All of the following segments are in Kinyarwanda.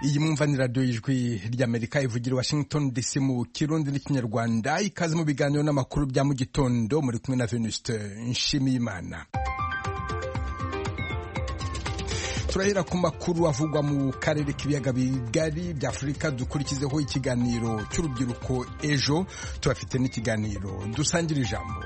iyi mwumva ni radiyo y'ijwi ry'Amerika ivugira Washington DC mu Kirundi n'Ikinyarwanda. Ikaze mu biganiro n'amakuru bya mu gitondo, muri kumwe na Venuste Nshimiyimana. Turahera ku makuru avugwa mu karere k'ibiyaga bigari bya Afurika. Dukurikizeho ikiganiro cy'urubyiruko ejo, turafite n'ikiganiro dusangira ijambo.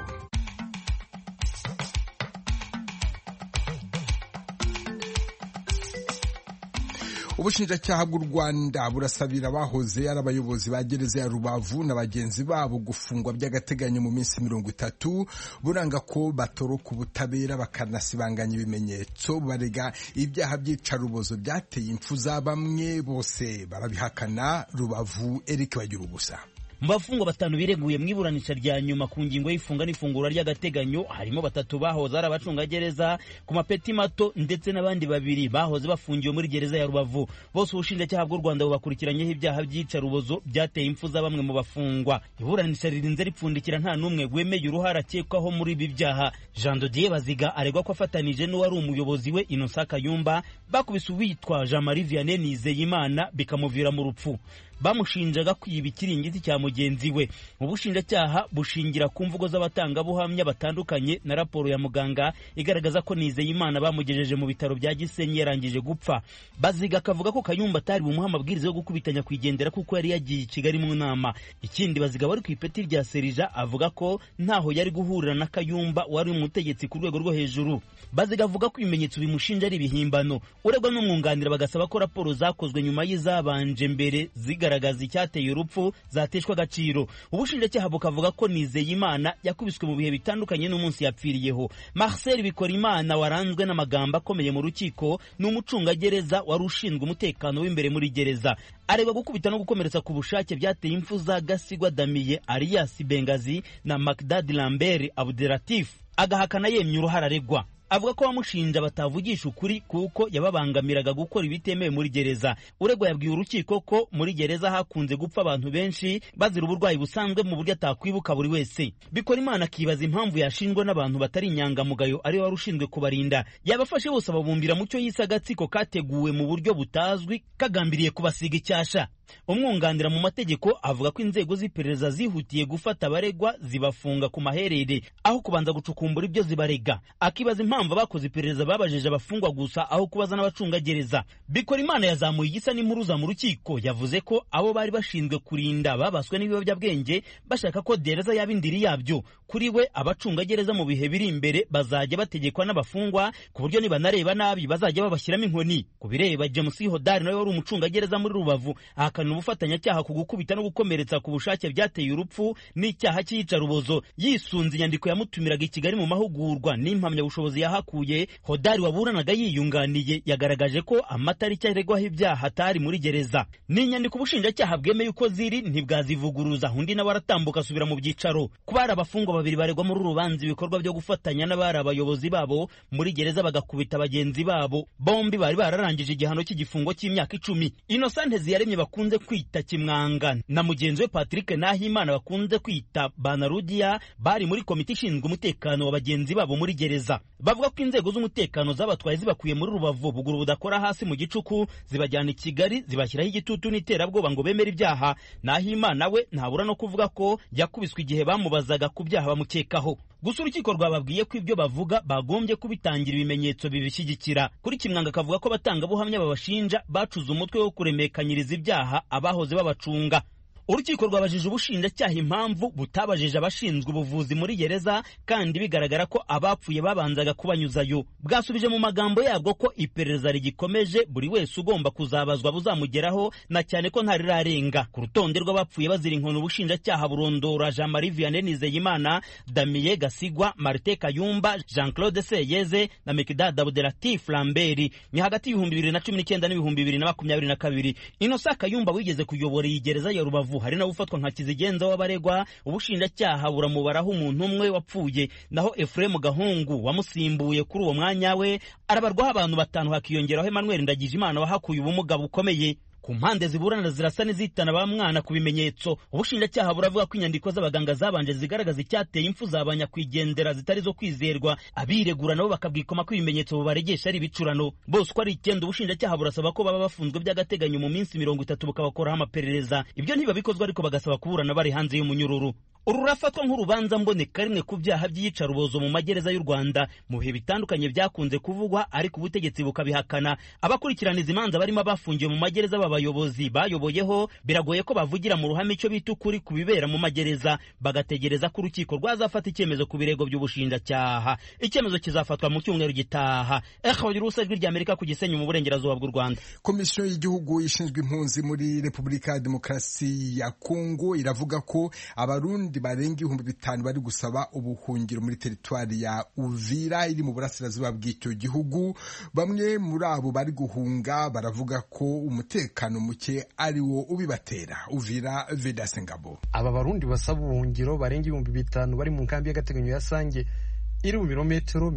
Ubushinjacyaha bw'u Rwanda burasabira abahoze ari abayobozi ba gereza ya Rubavu na bagenzi babo gufungwa by'agateganyo mu minsi 30, buranga ko batoroka ubutabera bakanasibanganya ibimenyetso. Barega ibyaha by'icarubozo byateye impfu za bamwe, bose barabihakana. Rubavu, Eric Bagirugusa. Mu bafungwa batanu bireguye mu iburanisha rya nyuma ku ngingo y'ifunga n'ifungura ry'agateganyo, harimo batatu bahoze ari abacungagereza ku mapeti mato ndetse n'abandi babiri bahoze bafungiwe muri gereza ya Rubavu. Bose ubushinjacyaha bw'u Rwanda bubakurikiranyeho ibyaha by'icarubozo byateye impfu za bamwe mu bafungwa. Iburanisha ririnze ripfundikira nta n'umwe wemeye uruhare akekwaho muri ibi byaha. Jean Dodier Baziga aregwa ko afatanije n'uwari umuyobozi we Innocent Kayumba bakubise uwitwa Jean Marie Vianney Nizeyimana bikamuvira mu rupfu. Bamushinjaga kwiba ikiringiti cya mugenzi we. Ubushinjacyaha bushingira ku mvugo z'abatangabuhamya batandukanye na raporo ya muganga igaragaza ko Nizeyimana bamugejeje mu bitaro bya Gisenyi yarangije gupfa. Baziga akavuga ko Kayumba atari bumuha amabwiriza yo gukubitanya kwigendera kuko yari yagiye i Kigali mu nama. Ikindi, Baziga wari ku ipeti rya Serija avuga ko ntaho yari guhurira na Kayumba wari umutegetsi ku rwego rwo hejuru. Baziga avuga ko ibimenyetso bimushinja ari ibihimbano. Uregwa n'umwunganira bagasaba ko raporo zakozwe nyuma y'izabanje mbere zigaragaza icyateye urupfu zateshwa agaciro. Ubushinjacyaha bukavuga ko Nizeyimana yakubiswe mu bihe bitandukanye n'umunsi yapfiriyeho. Marcel Bikorimana waranzwe n'amagambo akomeye mu rukiko, ni umucungagereza wari ushinzwe umutekano w'imbere muri gereza. Aregwa gukubita no gukomeretsa ku bushake byateye impfu za Gasigwa Damiye Arias Bengazi na Makdad Lambert Abdelatif. Agahakana yemye uruhara aregwa. Avuga ko bamushinja batavugisha ukuri kuko yababangamiraga gukora ibitemewe muri gereza. Uregwa yabwiye urukiko ko muri gereza hakunze gupfa abantu benshi bazira uburwayi busanzwe mu buryo atakwibuka buri wese. Bikorimana akibaza impamvu yashinjwa n'abantu batari inyangamugayo ari wari ushinzwe kubarinda. Yabafashe bose ababumbira mu cyo yise agatsiko kateguwe mu buryo butazwi kagambiriye kubasiga icyasha. Umwunganira mu mategeko avuga ko inzego z'iperereza zihutiye gufata abaregwa zibafunga ku maherere aho kubanza gucukumbura ibyo zibarega. Akibaza impamvu abakoze iperereza babajeje abafungwa gusa aho kubaza n'abacungagereza. Bikorimana yazamuye igisa n'impuruza mu rukiko, yavuze ko abo bari bashinzwe kurinda babaswe n'ibiyobyabwenge bashaka ko gereza yaba indiri yabyo. Kuri we abacungagereza mu bihe biri imbere bazajya bategekwa n'abafungwa ku buryo nibanareba nabi bazajya babashyiramo inkoni. Kubireba James Hodari nawe wari umucungagereza muri Rubavu ahakana ubufatanyacyaha ku gukubita no gukomeretsa ku bushake byateye urupfu n'icyaha cy'iyicarubozo. Yisunze inyandiko yamutumiraga i Kigali mu mahugurwa n'impamyabushobozi yahakuye, Hodari waburanaga yiyunganiye yagaragaje ko amatariki aregwaho ibyaha atari muri gereza. N'inyandiko ubushinjacyaha bwemeye uko ziri ntibwazivuguruza. Undi nawe aratambuka asubira mu byicaro. Kubara abafungwa babiri baregwa muri rubanza ibikorwa byo gufatanya n'abari abayobozi babo muri gereza bagakubita bagenzi babo, bombi bari bararangije igihano cy'igifungo cy'imyaka 10. Innocent Ziyaremye bakunze kwita Kimwanga na mugenzi we Patrick Nahimana bakunze kwita Banarudia bari muri komite ishinzwe umutekano wa bagenzi babo muri gereza. Bavuga ko inzego z'umutekano zabatwaye zibakuye muri Rubavu buguru budakora hasi mu gicuku zibajyana i Kigali zibashyiraho igitutu n'iterabwoba ngo bemere ibyaha. Nahimana we ntabura no kuvuga ko yakubiswe igihe bamubazaga ku byaha bamukekaho. Gusa urukiko rwababwiye ko ibyo bavuga bagombye kubitangira ibimenyetso bibishyigikira. Kuri Kimwanga akavuga ko abatangabuhamya babashinja bacuze umutwe wo kuremekanyiriza ibyaha abahoze babacunga. Urukiko rwabajije ubushinjacyaha impamvu butabajije abashinzwe ubuvuzi muri gereza kandi bigaragara ko abapfuye babanzaga kubanyuzayo. Bwasubije mu magambo yabwo ko iperereza rigikomeje, buri wese ugomba kuzabazwa buzamugeraho, na cyane ko ntarirarenga. Ku rutonde rw'abapfuye bazira inkono ubushinjacyaha burondora Jean Marie Vianney Nizeyimana, Damien Gasigwa, Martin Kayumba, Jean Claude Seyeze na Makdad Abdelatif Lambert. Ni hagati y'ibihumbi 2019 n'ibihumbi 2022. Innocent Kayumba wigeze kuyobora iyi gereza ya Rubavu hari nawe ufatwa nka kizigenza w'abaregwa. Ubushinjacyaha buramubaraho umuntu umwe wapfuye, naho Ephraim Gahungu wamusimbuye kuri uwo mwanya we arabarwaho abantu batanu, hakiyongeraho Emmanuel Ndagijimana wahakuye ubumuga bukomeye. ku mpande ziburana zirasa n'izitana ba mwana ku bimenyetso. Ubushinjacyaha buravuga ko inyandiko z'abaganga zabanje zigaragaza icyateye impfu z'abanyakwigendera zitari zo kwizerwa, abiregura nabo bakabwikoma ko ibimenyetso bubaregesha ari ibicurano. Bose uko ari 9 ubushinjacyaha burasaba ko baba bafunzwe by'agateganyo mu minsi 30 bukabakoraho amaperereza. Ibyo ntibabikozwa ariko bagasaba kuburana bari hanze y'umunyururu. Uru rafatwa nk'urubanza mboneka rimwe ku byaha by'iyicarubozo mu magereza y'u Rwanda mu bihe bitandukanye byakunze kuvugwa, ariko ubutegetsi bukabihakana. Abakurikiraniza imanza barimo abafungiye mu magereza b'abayobozi bayoboyeho biragoye ko bavugira mu ruhame icyo bita ukuri ku bibera mu magereza, bagategereza ko urukiko rwazafata icyemezo ku birego by'ubushinjacyaha. Icyemezo kizafatwa mu cyumweru gitaha. Urusa rw'ijwi ry'Amerika ku Gisenyi mu burengerazuba bw'u Rwanda. Komisiyo y'igihugu ishinzwe impunzi muri Repubulika ya Demokarasi ya Kongo iravuga ko abarundi barenga 5,000 bari gusaba ubuhungiro muri teritwari ya Uvira iri mu burasirazuba bw'icyo gihugu. Bamwe muri abo bari guhunga baravuga ko umutekano muke ari wo ubibatera. Uvira, Vedaste Ngabo. Aba barundi basaba ubuhungiro barenga 5,000 bari mu nkambi y'agateganyo ya Sange iri mu birometero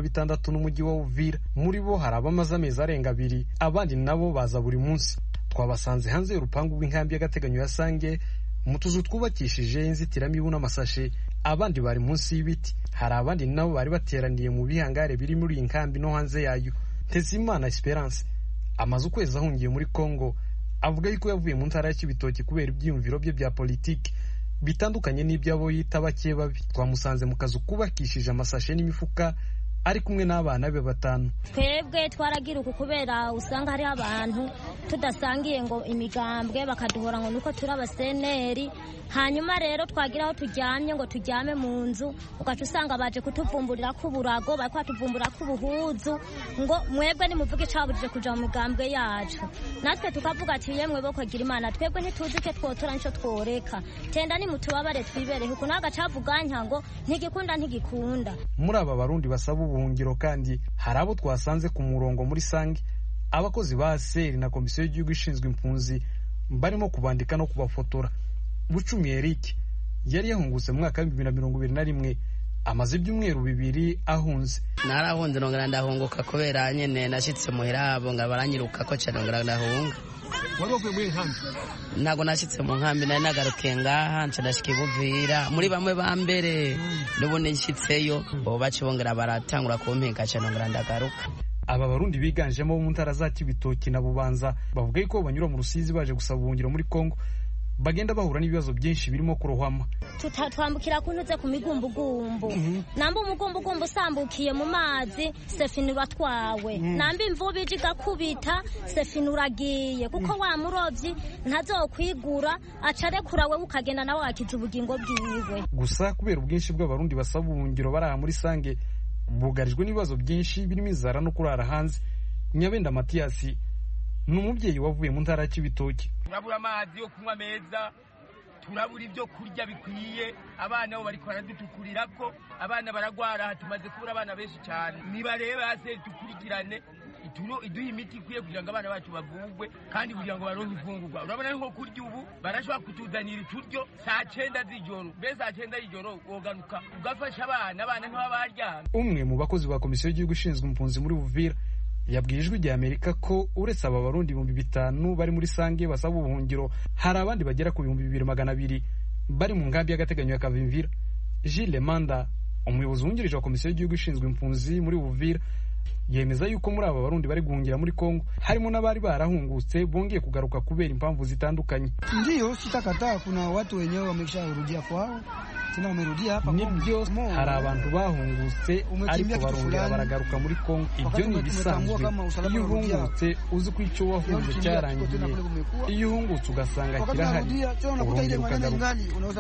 36 n'umujyi wa Uvira. Muri bo hari abamaze amezi arenga 2, abandi nabo baza buri munsi. Twabasanze hanze y'urupangu rw'inkambi y'agateganyo ya Sange mu tuzu twubakishije inzitiramibu n'amasashe. Abandi bari munsi y'ibiti. Hari abandi nabo bari bateraniye mu bihangare biri muri iyi nkambi no hanze yayo. Tezimana Esperance amaze ukwezi ahungiye muri Kongo, avuga yuko yavuye mu ntara y'Ibitoki kubera ibyiyumviro bye bya politiki bitandukanye n'ibyabo yita bake babi. Twamusanze mu kazu kubakishije amasashe n'imifuka ari kumwe n'abana be 5. Twebwe twaragira uku kubera usanga hari abantu tudasangiye ngo imigambwe bakaduhora ngo nuko turi abaseneri. Hanyuma rero twagira aho turyamye ngo turyame mu nzu, ugaca usanga baje kutuvumburira ko uburago, bari kwatuvumbura ko ubuhuzu, ngo mwebwe nimuvuge icabujije kuja mu migambwe yacu. Natwe tukavuga ati yemwe bo kwagira Imana, twebwe ntituzi ke twotora nico tworeka, tenda ni mutubabare twibereho. Kuko naga cavuganya ngo ntigikunda ntigikunda. Muri aba barundi basaba ubuhungiro kandi hari abo twasanze ku murongo muri Sange, abakozi ba ASER na komisiyo y'igihugu ishinzwe impunzi barimo kubandika no kubafotora. Bucumi Eric yari yahungutse mu mwaka wa 2021, amaze ibyumweru 2 ahunze. Narahunze nongera ndahunguka kubera nyene nashitse muhira abo ngabaranyiruka ko cyane nongera ndahunga. Wari uvuye muri nkambi? Nago nashitse mu nkambi nari nagaruke ngaha nca ndashika Buvira muri bamwe ba mbere ndubone nshitseyo bo bacibongera baratangura kumpeka cyane nongera ndagaruka. Aba barundi biganjemo mu ntara za Kibitoki na Bubanza bavuga yuko banyura mu Rusizi baje gusaba ubuhungiro muri Kongo bagenda bahura n'ibibazo byinshi birimo kurohama. Twambukira kuntuze ku migumbugumbu. Namba umugumbugumbu usambukiye mu mazi sefini batwawe. Namba imvubi igakubita sefini uragiye, kuko wa murovyi ntazokwigura acare kurawe ukagenda nawe akiza ubugingo bwiwe. Gusa kubera ubwinshi bw'abarundi basaba ubuhungiro baraha muri Sange bugarijwe n'ibibazo byinshi birimo inzara no kurara hanze. Nyabenda Mathias n'umubyeyi wavuye mu ntara y'Ibitoki. Turabura amazi yo kunywa meza, turabura ibyo kurya bikwiye, abana bo bari kwaradutukurira ko abana baragwara, tumaze kubura abana benshi cyane. Niba rero ase tukurikirane iduha imiti ikwiye kugira ngo abana bacu bavugwe kandi kugira ngo baronke ifungurwa. Urabona nko kurya ubu barashobora kutuzanira ituryo saa 9 z'ijoro, mbese saa 9 y'ijoro woganuka ugafasha abana ntibabaryamye. Umwe mu bakozi ba komisiyo y'igihugu ishinzwe impunzi muri Uvira yabwiye ijwi rya Amerika ko uretse aba barundi 5,000 bari muri Sange basaba ubuhungiro, hari abandi bagera ku 2,200 bari mu nkambi y'agateganyo ya Kavimvira. Gilles Manda, umuyobozi wungirije wa komisiyo y'igihugu ishinzwe impunzi muri Uvira, yemeza yuko muri aba barundi bari guhungira muri Kongo harimo n'abari barahungutse bongeye kugaruka kubera impamvu zitandukanye. Ndio sitakataa, kuna watu wenyewe wamesharudia kwao. Nibyo hari abantu bahungutse ariko barongera baragaruka muri Kongo. Ibyo ni bisanzwe. Iyo uhungutse uzi ko icyo wahunze cyarangiye, iyo uhungutse ugasanga kirahari urongera ukagaruka.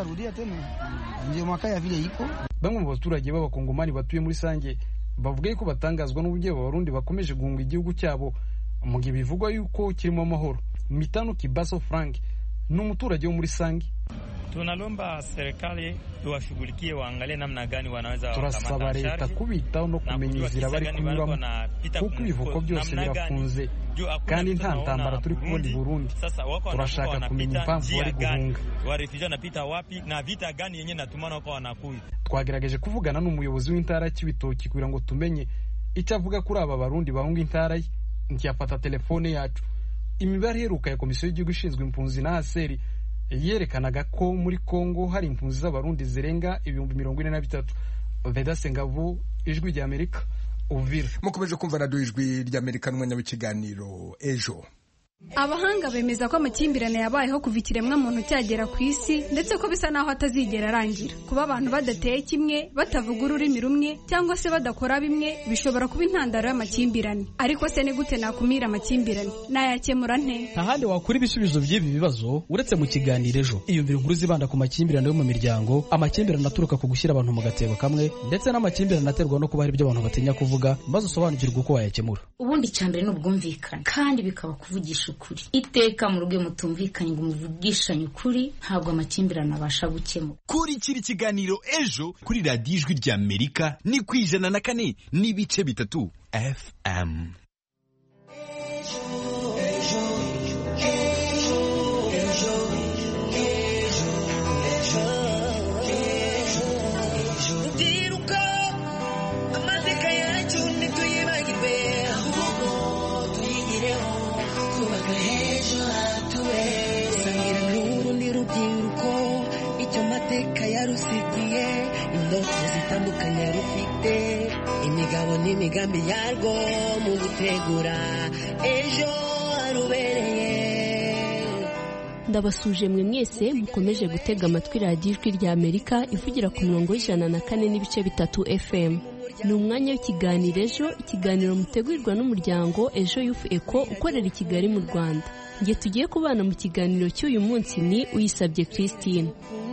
Ndio makaya vile iko. Bamwe mu baturage b'abakongomani batuye muri Sange bavuga ko batangazwa n'uburyo abarundi bakomeje guhunga igihugu cyabo mu gihe bivugwa yuko kirimo amahoro. Mitano Kibaso Frank n'umuturage wo muri Sange. Tunalomba serikali iwashughulikie, waangalie namna gani wanaweza turasaba leta kubitaho no kumenya inzira bari kunyuramo, kuko ibivuko byose birafunze kandi nta ntambara turi kubona i Burundi. Turashaka kumenya impamvu bari guhunga, warefugee napita wapi na vita gani yenye natumana kwa wanakuye. Twagerageje kuvugana n'umuyobozi w'intara y'Ibitoki kugira ngo tumenye icyo avuga kuri aba barundi bahunga intara ye. Ntiafata telefone yacu imibare iheruka ya komisiyo y'igihugu ishinzwe impunzi na HCR yerekanaga ko muri Kongo hari impunzi z'abarundi zirenga 43,000. Vedaste Ngabo, Ijwi ry'Amerika, Uvira. Mukomeje kumva radio Ijwi ry'Amerika n'umwanya w'ikiganiro Ejo. Abahanga bemeza ko amakimbirane yabayeho kuva ikiremwa muntu cyagera ku isi ndetse ko bisa naho atazigera arangira. Kuba abantu badateye kimwe, batavuga ururimi rumwe cyangwa se badakora bimwe bishobora kuba intandaro y'amakimbirane. Ariko se ni gute nakumira amakimbirane? Nayakemura nte? Ntahandi wakura ibisubizo by'ibi bibazo uretse mu kiganiro Ejo. Iyumvira inkuru zibanda ku makimbirane yo mu miryango, amakimbirane aturuka ku gushyira abantu mu gatebo kamwe ndetse n'amakimbirane aterwa no kuba hari ibyo abantu batinya kuvuga, maze usobanukirwe uko wayakemura. Ubundi cyambere ni ubwumvikane kandi bikaba kuvugisha ukuri. Iteka mu rugo mutumvikanye ngo muvugishanye ukuri, ntabwo amakimbirane abasha gukemura. Kurikira ikiganiro Ejo kuri radio Ijwi ry'Amerika ni ku 104 n'ibice 3 FM. Yarusigiye indoto zitandukanye rufite imigabo n'imigambi yarwo mu gutegura ejo harubereye. Ndabasuje mwe mwese mukomeje gutega amatwi radio Ijwi ry'Amerika ivugira ku murongo w'104 n'ibice 3 FM. Ni umwanya w'ikiganiro Ejo, ikiganiro mutegurirwa n'umuryango Ejo Youth Eco ukorera i Kigali mu Rwanda. Ngiye tugiye kubana mu kiganiro cy'uyu munsi ni Uyisabye Christine.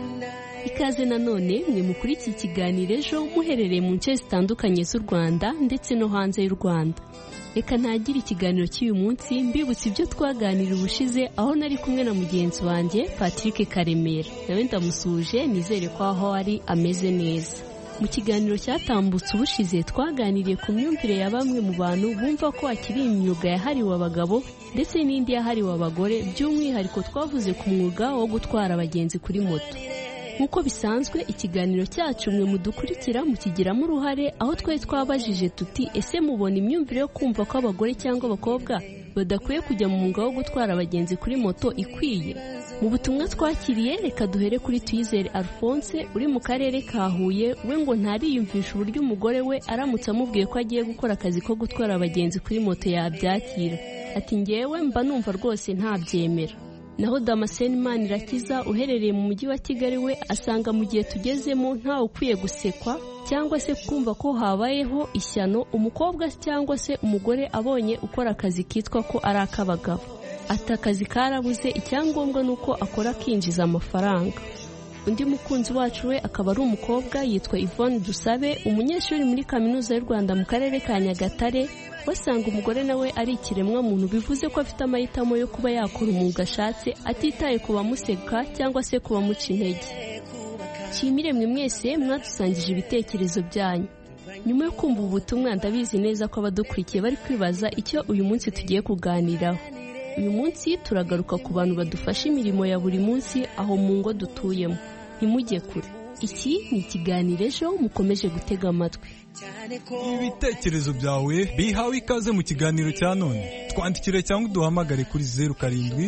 Ikaze nanone mwe mukuri iki kiganiro Ejo muherereye mu nce zitandukanye z'u Rwanda ndetse no hanze y'u Rwanda. Reka ntagira ikiganiro cy'uyu munsi mbibutse ibyo twaganira ubushize aho nari kumwe na mugenzi wanjye Patrick Karemera. Nawe ndamusuje nizere ko aho ari ameze neza. Mu kiganiro cyatambutse ubushize twaganiriye ku myumvire ya bamwe mu bantu bumva ko akiri imyuga yahariwe abagabo ndetse n'indi yahariwe abagore, by'umwihariko twavuze ku mwuga wo gutwara abagenzi kuri moto. Nkuko bisanzwe ikiganiro cyacu mwe mudukurikira mukigiramo uruhare, aho twari twabajije tuti ese mubona imyumvire yo kumva ko abagore cyangwa abakobwa badakwiye kujya mu mwuga wo gutwara abagenzi kuri moto ikwiye? Mu butumwa twakiriye reka duhere kuri Tuyizere Alphonse uri mu karere ka Huye. We ngo ntariyumvisha uburyo umugore we aramutse amubwiye ko agiye gukora akazi ko gutwara abagenzi kuri moto yabyakira. Ati ngewe mba numva rwose ntabyemera. Naho Damascene Manirakiza uherereye mu mujyi wa Kigali we asanga mu gihe tugezemo nta ukwiye gusekwa cyangwa se kumva ko habayeho ishyano umukobwa cyangwa se umugore abonye ukora akazi kitwa ko ari ak'abagabo. Ati akazi karabuze, icyangombwa nuko akora akinjiza amafaranga. Undi mukunzi wacu we akaba ari umukobwa yitwa Yvonne Dusabe, umunyeshuri muri kaminuza y'u Rwanda mu karere ka Nyagatare. Wasanga umugore nawe ari ikiremwa muntu, bivuze ko afite amahitamo yo kuba yakora umwuga ashatse atitaye ku bamuseka cyangwa se ku bamuca intege. Nshimire mwe mwese mwadusangije ibitekerezo byanyu. Nyuma yo kumva ubutumwa ndabizi neza ko abadukurikiye bari kwibaza icyo uyu munsi tugiye kuganiraho. Uyu munsi turagaruka ku bantu badufasha imirimo ya buri munsi aho mu ngo dutuyemo. Ntimujye kure. Iki ni ikiganiro Ejo mukomeje gutega amatwi. Ibitekerezo byawe bihawe ikaze mu kiganiro cya none. Twandikire cyangwa uduhamagare kuri 07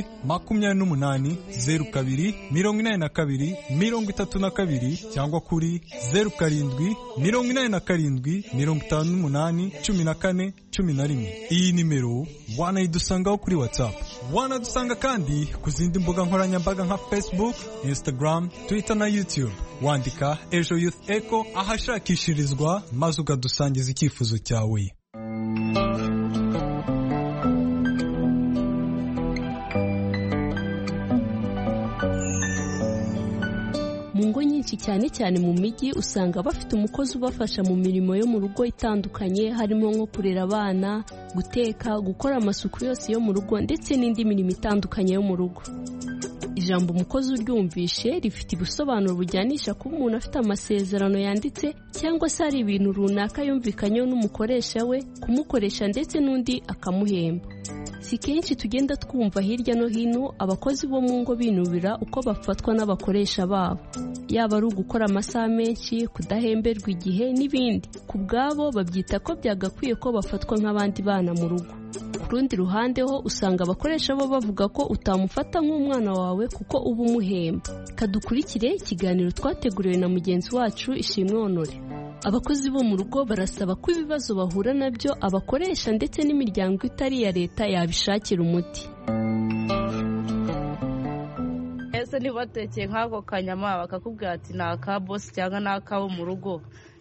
28 02 42 32 cyangwa kuri 07 87 58 14 11. Iyi nimero wanayidusangaho kuri WhatsApp. Wanadusanga kandi ku zindi mbuga nkoranyambaga nka Facebook, Instagram, Twitter na YouTube. Wandika Ejo Youth Eco ahashakishirizwa maze ukadusangiza icyifuzo cyawe. Mu ngo nyinshi cyane cyane mu mijyi usanga bafite umukozi ubafasha mu mirimo yo mu rugo itandukanye, harimo nko kurera abana, guteka, gukora amasuku yose yo mu rugo ndetse n'indi mirimo itandukanye yo mu rugo. Ijambo umukozi uryumvishe rifite ibisobanuro bujyanisha kuba umuntu afite amasezerano yanditse cyangwa se hari ibintu runaka yumvikanyeho n'umukoresha we kumukoresha ndetse n'undi akamuhemba. Si kenshi tugenda twumva hirya no hino abakozi bo mu ngo binubira uko bafatwa n'abakoresha babo, yaba ari ugukora amasaha menshi, kudahemberwa igihe n'ibindi. Ku bwabo babyita ko byagakwiye ko bafatwa nk'abandi bana mu rugo. ku rundi ruhande ho usanga abakoresha bo bavuga ko utamufata nk'umwana wawe kuko uba umuhemba. Kadukurikire ikiganiro twateguriwe na mugenzi wacu Ishimwe Honore. Abakozi bo mu rugo barasaba ko ibibazo bahura nabyo abakoresha ndetse n'imiryango itari iya leta yabishakira umuti. Ese nibatekeye nk'ako kanyama bakakubwira ati ni aka bosi cyangwa ni akabo mu rugo.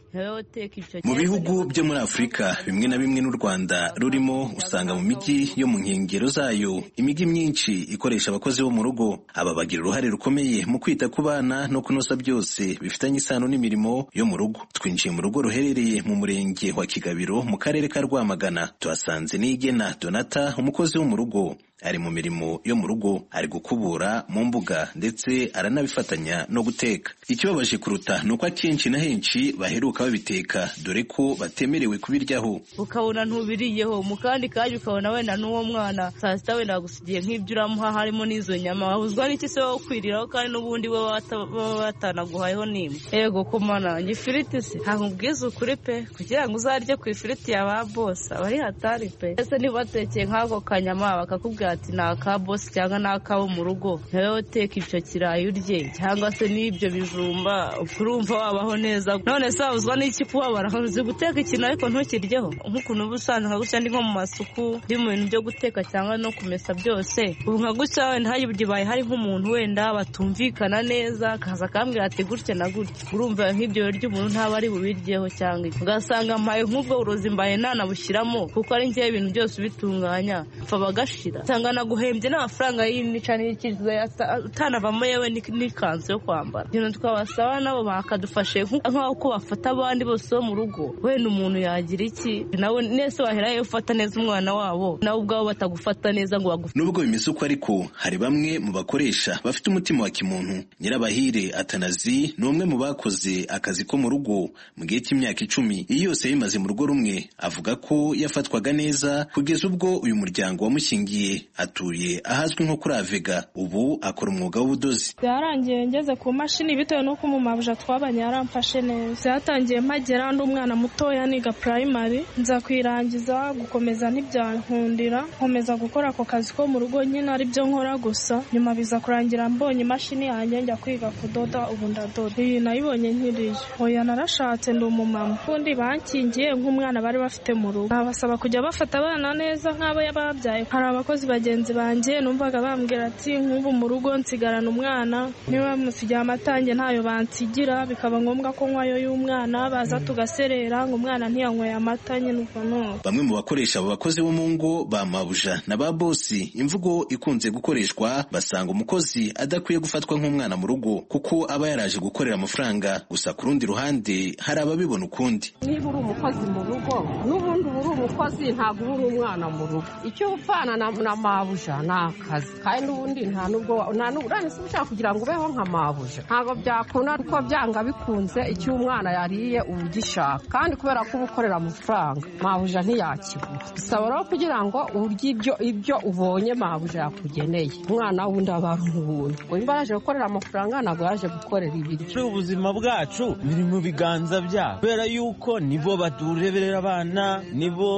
Mu bihugu byo muri Afurika bimwe na bimwe n'u Rwanda rurimo, usanga mu mijyi yo mu nkengero zayo imijyi myinshi ikoresha abakozi bo mu rugo. Aba bagira uruhare rukomeye mu kwita ku bana no kunoza byose bifitanye isano n'imirimo yo mu rugo. Twinjiye mu rugo ruherereye mu murenge wa Kigabiro mu karere ka Rwamagana, tuhasanze Niyigena Donata, umukozi wo mu rugo. Ari mu mirimo yo mu rugo, ari gukubura mu mbuga ndetse aranabifatanya no guteka. Ikibabaje kuruta nuko akenshi na henshi baheruka babiteka, dore ko batemerewe kubiryaho. Ukabona ntubiriyeho mu kandi kaje, ukabona wenda n'uwo mwana saa sita wenda gusigiye nk'ibyo uramuha harimo n'izo nyama, wahuzwa n'iki se wo kwiriraho kandi n'ubundi we batanaguhayeho n'imwe. Yego komana ifiriti se ntakubwiza ukuri pe, kugira ngo uzarye ku ifiriti ya ba boss abari hatari pe. Ese nibatekeye nk'ako kanyama bakakubwira ati ni aka bosi cyangwa ni akabo mu rugo, nawe uteka icyo kirayi urye cyangwa se n'ibyo bijumba, urumva wabaho neza. None se wabuzwa n'iki kubabara? Uzi guteka ikintu ariko ntukiryeho, nk'ukuntu uba usanzwe nka gutya ndi nko mu masuku ndi mu bintu byo guteka cyangwa no kumesa byose, ubu nka gutya wenda hagiye hari nk'umuntu wenda batumvikana neza akaza akambwira ati gutya na gutya, urumva nk'ibyo biryo umuntu ntaba ari bubiryeho, cyangwa ugasanga mpaye nk'ubwo urozi mbaye ntanabushyiramo kuko ari njyewe ibintu byose ubitunganya pfa bagashira, cyangwa naguhembye n'amafaranga y'imica n'ikizo utanavamo yewe n'ikanzu yo kwambara. Ibintu twabasaba nabo bakadufashe nk'aho ko bafata abandi bose bo mu rugo, wenda umuntu yagira iki nawe nese waherayo ufata neza umwana wabo, nawe ubwabo batagufata neza ngo bagufate. Nubwo bimeze uko ariko hari bamwe mu bakoresha bafite umutima wa kimuntu. Nyirabahire Atanazi ni umwe mu bakoze akazi ko mu rugo mu gihe cy'imyaka 10, iyi yose yayimaze mu rugo rumwe. Avuga ko yafatwaga neza kugeza ubwo uyu muryango wamushyingiye. Atuye ahazwi nko kuri Avega, ubu akora umwuga w'ubudozi. Byarangiye ngeze ku mashini bitewe nuko mu mabuja twabanye yaramfashe neza. Byatangiye mpagera ndi umwana mutoya niga primary, nza kwirangiza gukomeza ntibyankundira, nkomeza gukora ako kazi ko mu rugo nyine ari byo nkora gusa. Nyuma biza kurangira mbonye imashini yanjye njya kwiga kudoda, ubu ndadoda. Iyi nayibonye nkiriye. Oya narashatse ndi umumama. Ubundi bankingiye nk'umwana bari bafite mu rugo. Abasaba kujya bafata abana neza nk'abo yababyaye. Hari abakozi bagenzi banjye numvaga bambwira ati nk'ubu mu rugo nsigarana umwana, niba musigiye amatange ntayo bansigira, bikaba ngombwa ko nkwayo y'umwana baza tugaserera ngo umwana ntiyanyweye amata nyine uko no. Bamwe mu bakoresha abo bakozi bo mu ngo ba mabuja na ba bosi, imvugo ikunze gukoreshwa basanga umukozi adakwiye gufatwa nk'umwana mu rugo kuko aba yaraje gukorera amafaranga. Gusa ku rundi ruhande hari ababibona ukundi. Niba uri umukozi mu rugo n'ubundi uri umukozi ntabwo uri umwana mu rugo, icyo upfana na mabuja ni akazi, kandi n'ubundi nta nubwo uranise ushaka kugira ngo ubeho nka mabuja ntabwo byakunda, kuko byanga bikunze icyo umwana yariye ugishaka, kandi kubera ko ubukorera amafaranga mabuja ntiyakibura. Bisaba rero kugira ngo urye ibyo ubonye mabuja yakugeneye. Umwana wundi aba ari ubundi, ngo yaje gukorera amafaranga ntabwo yaje gukorera ibiryo. Ubuzima bwacu biri mu biganza byabo, kubera yuko nibo batureberera abana, nibo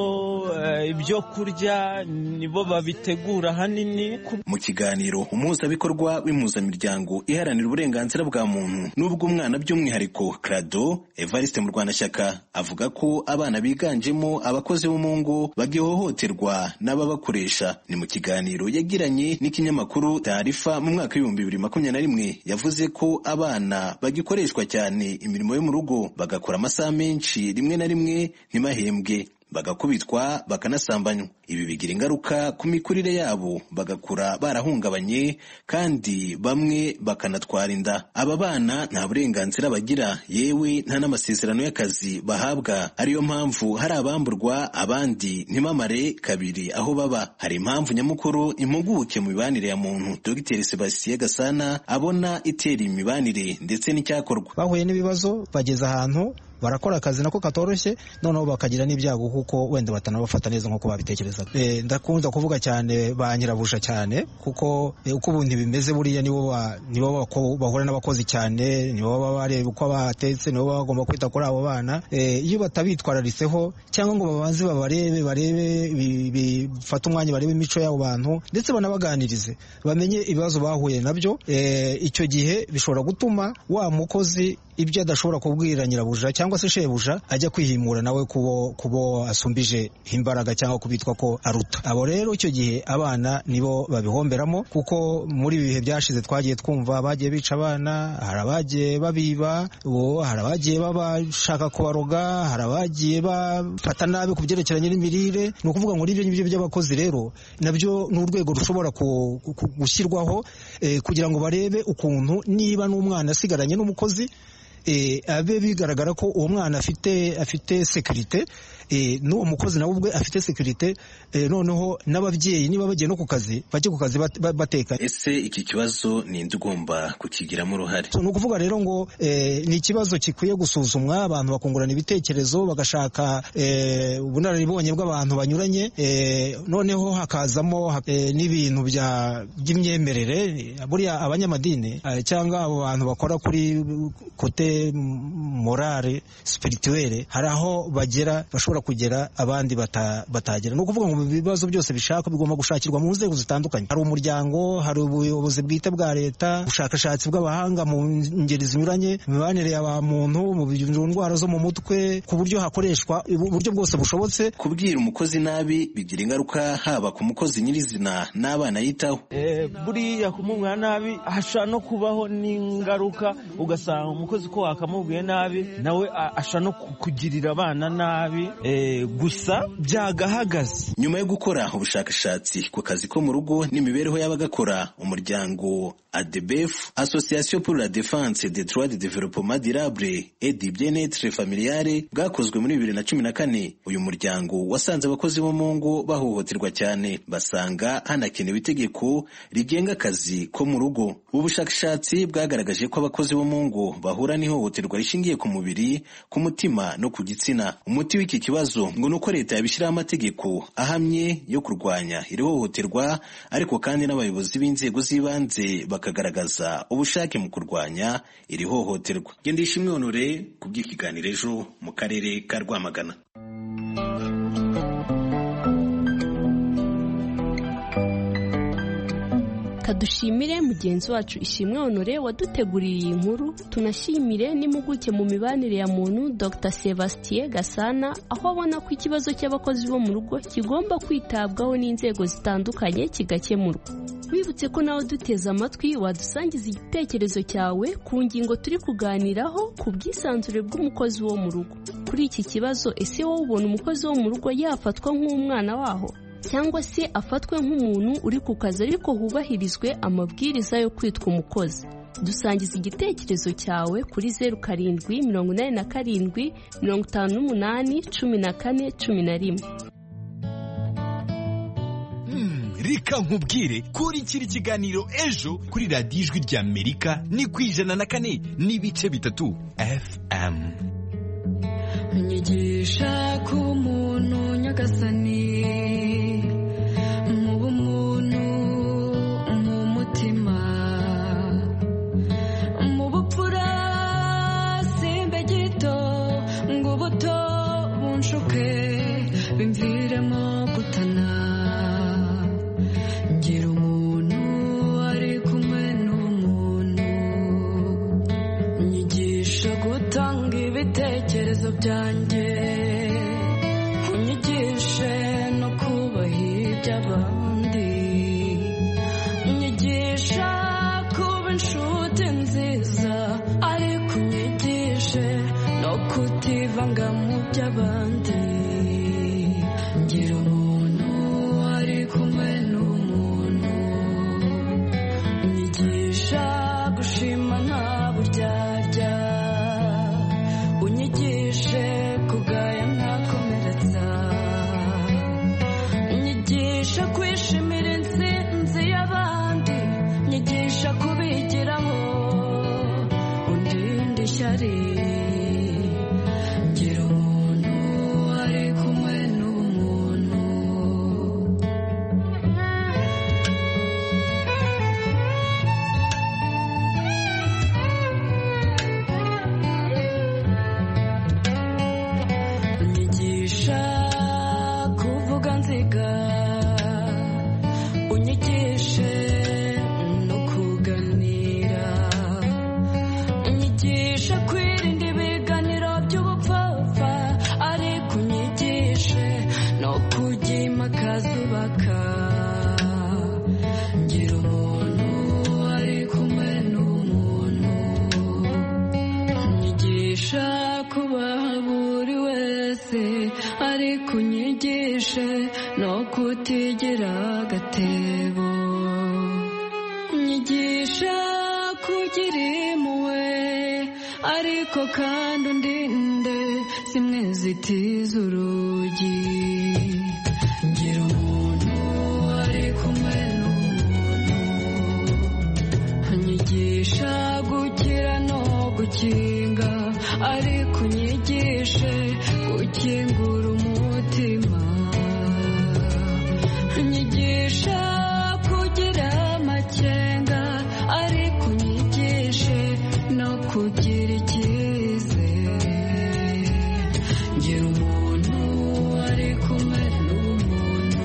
ibyo kurya nibo babitegura hanini. Mu kiganiro umuhuzabikorwa w'impuzamiryango iharanira uburenganzira bwa muntu n'ubw'umwana by'umwihariko Crado Evariste Murwanashyaka avuga ko abana biganjemo abakozi bo mu ngo bagihohoterwa n'ababakoresha. Ni mu kiganiro yagiranye n'ikinyamakuru Taarifa mu mwaka w'2021 yavuze ko abana bagikoreshwa cyane imirimo yo mu rugo, bagakora amasaha menshi, rimwe na rimwe ntibahembwe, bagakubitwa bakanasambanywa. Ibi bigira ingaruka ku mikurire yabo, bagakura barahungabanye kandi bamwe bakanatwara inda. Aba bana nta burenganzira bagira, yewe nta n'amasezerano y'akazi bahabwa. Ariyo mpamvu hari abamburwa, abandi ntibamare kabiri aho baba. Hari impamvu nyamukuru impuguke mu mibanire ya muntu Dr Sebastien Gasana abona itera imibanire ndetse n'icyakorwa. Bahuye n'ibibazo bageze ahantu barakora akazi nako katoroshye noneho bakagira n'ibyago kuko wenda batanabafata neza nk'uko babitekerezaga. Ndakunda kuvuga cyane ba nyirabuja cyane kuko uko ubundi bimeze buriya nibo bahura n'abakozi cyane, nibo baba bareba uko batetse, nibo baba bagomba kwita kuri abo bana. Iyo batabitwararitseho cyangwa ngo babanze barebe bifata umwanya barebe imico y'abo bantu ndetse banabaganirize bamenye ibibazo bahuye nabyo, icyo gihe bishobora gutuma wa mukozi ibyo adashobora kubwira nyirabuja cyangwa se shebuja ajya kwihimura nawe kubo asumbije imbaraga cyangwa kubitwa ko aruta. Abo rero icyo gihe abana nibo babihomberamo kuko muri ibi bihe byashize twagiye twumva abagiye bica abana, hari abagiye babiba, hari abagiye babashaka kubaroga, hari abagiye bafata nabi ku byerekeranye n'imirire. Ni ukuvuga ngo ibyo ngibyo by'abakozi rero nabyo ni urwego rushobora gushyirwaho kugira ngo barebe ukuntu niba n'umwana asigaranye n'umukozi abe bigaragara ko uwo mwana afite sekirite, n'uwo mukozi nawe ubwe afite sekirite, noneho n'ababyeyi niba bagiye no ku kazi bajye ku kazi bateka. Ese iki kibazo ni indi ugomba kukigiramo uruhare? Ni ukuvuga rero ngo ni ikibazo gikwiye gusuzumwa, abantu bakungurana ibitekerezo, bagashaka ubunararibonye bw'abantu banyuranye, noneho hakazamo n'ibintu by'imyemerere. Buriya abanyamadini cyangwa abo bantu bakora kuri kote morale spirituelle hari aho bagera bashobora kugera abandi batagera. Ni ukuvuga ngo ibibazo byose bishaka bigomba gushakirwa mu nzego zitandukanye. Hari umuryango, hari ubuyobozi bwite bwa leta, ubushakashatsi bw'abahanga mu ngeri zinyuranye, imibanire y'abantu, mu ndwara zo mu mutwe, ku buryo hakoreshwa uburyo bwose bushobotse. Kubwira umukozi nabi bigira ingaruka haba ku mukozi nyirizina n'abana yitaho. Buriya kumubwira nabi hashobora no kubaho n'ingaruka, ugasanga umukozi ko wakamubwiye nabi nawe ashobora no kugirira abana nabi. Gusa byagahagaze. Nyuma yo gukora ubushakashatsi ku kazi ko mu rugo n'imibereho y'abagakora, umuryango ADBF, Association pour la défense des droits de développement durable et du bien-être familial, bwakozwe muri 2014. Uyu muryango wasanze abakozi bo mu ngo bahohoterwa cyane, basanga hanakenewe itegeko rigenga akazi ko mu rugo. Ubushakashatsi bwagaragaje ko abakozi bo mu ngo bahura n'ihohoterwa rishingiye ku mubiri, ku mutima no ku gitsina. Umuti w'iki kibazo ngo nuko leta yabishyiraho amategeko ahamye yo kurwanya iri hohoterwa, ariko kandi n'abayobozi b'inzego z'ibanze bakagaragaza ubushake mu kurwanya iri hohoterwa. Gendishimwe Honore ku bw'ikiganiro Ejo mu karere ka Rwamagana. Kadushimire mugenzi wacu Ishimwe Honore waduteguriye iyi nkuru. Tunashimire n'impuguke mu mibanire ya muntu Dr Sebastien Gasana, aho abona ko ikibazo cy'abakozi bo mu rugo kigomba kwitabwaho n'inzego zitandukanye kigakemurwa. Wibutse ko nawe duteze amatwi wadusangiza igitekerezo cyawe ku ngingo turi kuganiraho ku bwisanzure bw'umukozi wo mu rugo. Kuri iki kibazo, ese wowe ubona umukozi wo mu rugo yafatwa nk'umwana waho cyangwa se afatwe nk'umuntu uri ku kazi ariko hubahirizwe amabwiriza yo kwitwa umukozi? Dusangiza igitekerezo cyawe kuri 0787 58 14 11. Reka nkubwire kuri kiri kiganiro Ejo kuri radiyo Ijwi ry'Amerika ni ku 104.3 FM. Nyigisha ku muntu nyagasani, mu bumuntu, mu mutima, mu bupfura simbe gito, ngo ubuto bunshuke bimviremo gutana. Ngira umuntu ari kumwe n'umuntu, nyigisha gutanga ibitekerezo byanjye, unyigishe no kubaha iby'abandi, unyigisha kuba inshuti nziza, ariko unyigishe no kutivanga mu by'abandi. Ngira umuntu ari kumwe n'umuntu, unyigisha gushima nta buryarya, unyigishe kugaya ntakomeretsa, unyigisha kwishimira intsinzi y'abandi, unyigisha kubigiraho undinde ishyari, nyigisha kubaha buri wese ariko unyigishe no kutigira agatebo nyigisha kugira impuhwe ariko kandi undinde zimwe zitiza urugi ngira umuntu ari kumwe n'umuntu anyigisha gukira no gukinga ariko unyigishe gukingura umutima anyigisha kugira amakenga ariko unyigishe no kugira icyizere ngira umuntu ari kumwe n'umuntu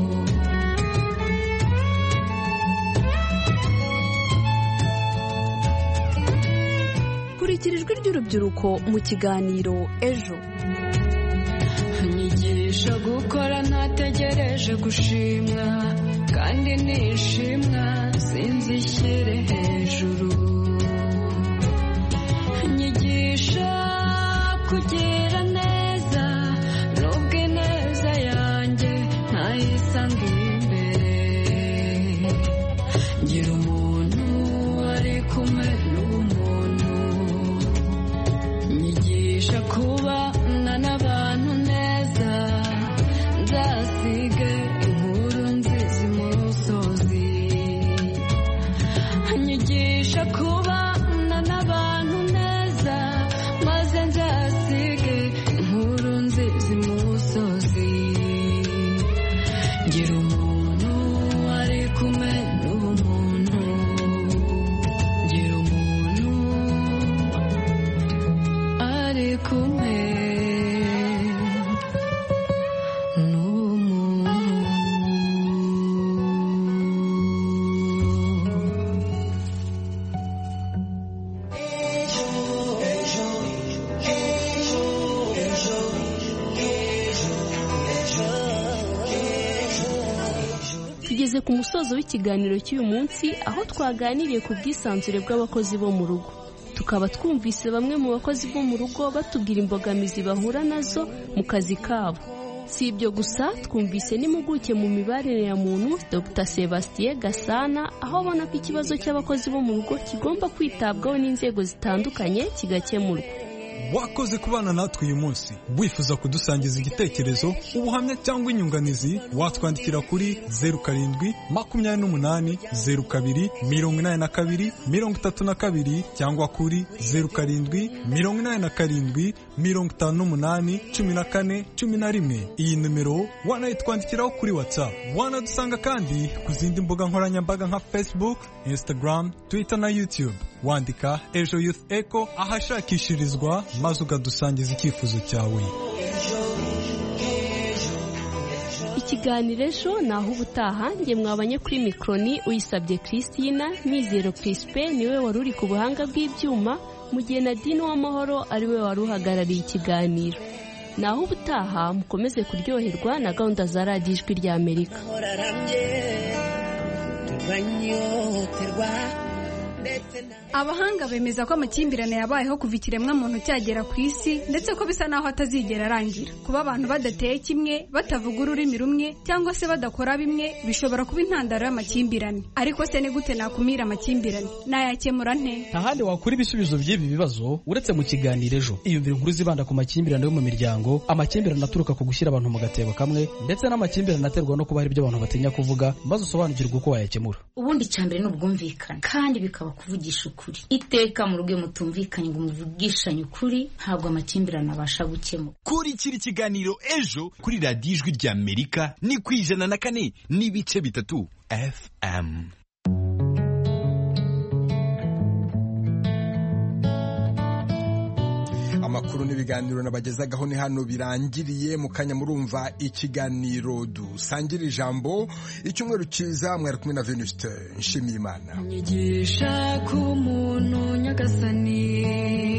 kurikira ijwi ry'urubyiruko mu kiganiro ejo anyigisha gukora ntategereje gushimwa kandi nishimwa sinzishyire hejuru anyigisha kugira neza nubwo ineza yanjye ntayisanga imbere ngira umuntu ari kumwe n'umuntu nyigisha kubana n'abantu neza nzasige inkuru nziza imusozi anyigisha kubana n'abantu neza maze nzasige inkuru nziza imusozi ngira umuntu ari kumwe n'umuntu ngira umuntu ari kumwe tugeze ku musozo w'ikiganiro cy'uyu munsi aho twaganiriye ku bwisanzure bw'abakozi bo mu rugo tukaba twumvise bamwe mu bakozi bo mu rugo batubwira imbogamizi bahura nazo mu kazi kabo si ibyo gusa twumvise n'impuguke mu mibanire ya muntu Dr Sebastien Gasana aho abona ko ikibazo cy'abakozi bo mu rugo kigomba kwitabwaho n'inzego zitandukanye kigakemurwa wakoze kubana natwe uyu munsi wifuza kudusangiza igitekerezo ubuhamya cyangwa inyunganizi watwandikira kuri 0728028232 cyangwa kuri 0787581411. iyi numero wanayitwandikiraho kuri WhatsApp. Wanadusanga kandi ku zindi mbuga nkoranyambaga nka Facebook, Instagram, Twitter na YouTube wandika Ejo Youth Echo ahashakishirizwa maze ukadusangiza icyifuzo cyawe. ikiganiro ejo naho ubutaha njye mwabanye kuri mikroni uyisabye Christina Mizero Crispe niwe wari uri ku buhanga bw'ibyuma mu gihe Nadine w'amahoro ari we wari uhagarariye ikiganiro. naho ubutaha mukomeze kuryoherwa na gahunda za radiyo ijwi rya Amerika. Abahanga bemeza ko amakimbirane yabayeho kuva ikiremwa muntu cyagera ku isi ndetse ko bisa naho atazigera arangira. Kuba abantu badateye kimwe, batavuga ururimi rumwe cyangwa se badakora bimwe bishobora kuba intandaro y'amakimbirane. Ariko se ni gute nakumira amakimbirane? Nayakemura nte? Ntahandi wakura ibisubizo by'ibi bibazo uretse mu kiganiro ejo. Iyumvira inkuru zibanda ku makimbirane yo mu miryango, amakimbirane aturuka ku gushyira abantu mu gatebo kamwe ndetse n'amakimbirane aterwa no kuba hari ibyo abantu batinya kuvuga, maze usobanukirwe uko wayakemura. Ubundi cyambere no ubwumvikane kandi bikaba kuvugisha ukuri. Iteka mu rugo mutumvikanye ngo muvugishanye ukuri ntabwo amakimbirane abasha gukemura. Kuri kiri kiganiro ejo kuri radiyo ijwi rya Amerika ni ku 104.3 FM. Amakuru n'ibiganiro nabagezagaho ni hano birangiriye. mu kanya murumva ikiganiro dusangira ijambo. Icyumweru cyiza, mwari kumwe na Venuste Nshimiyimana. Nyigisha ku muntu nyagasani